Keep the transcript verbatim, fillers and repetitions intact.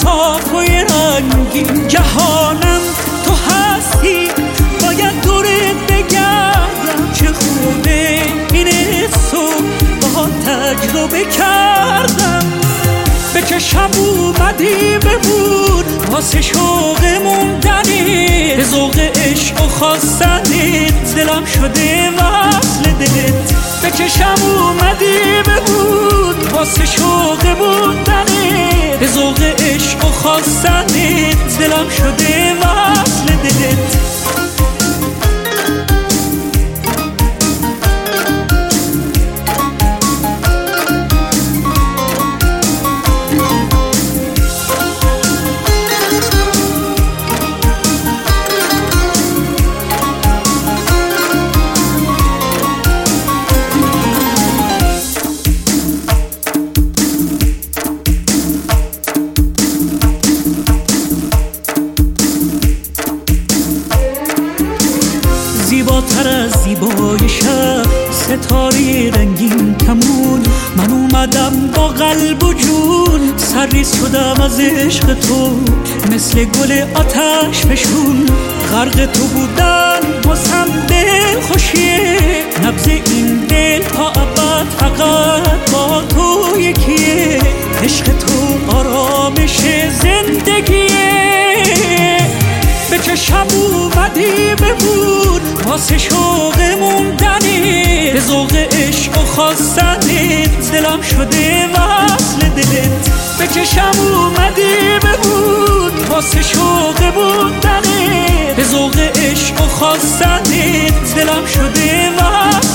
صاف و رنگین جهانم تو هستی، باید دورت بگردم. چه خوبه این صبح با تجربه کردم. به چشم اومدی ببود واسه شوق موندنت، به ذوق عشق و خواستنت دلم شده وصل دلت. به چشم اومدی ببود واسه شوق موندنت، به ذوق عشق و خواستنت دلم شده وصل دلت. زیباتر از زیبای شب ستاره رنگین کمون، من اومدم با قلب و جون سرریز شدم از عشق تو. مثل گل آتش فشون غرق تو بودن واسم دل خوشیه. نبض این دل تا ابد فقط با تو یکیه. عشق تو آرامش زندگیه. به چشم اومدی ببود واسه شوق موندنت، به ذوق عشق و خواستنت دلم شده وصل دلت. به چشم اومدی ببود واسه شوق موندنت، به ذوق عشق و خواستنت دلم شده وصل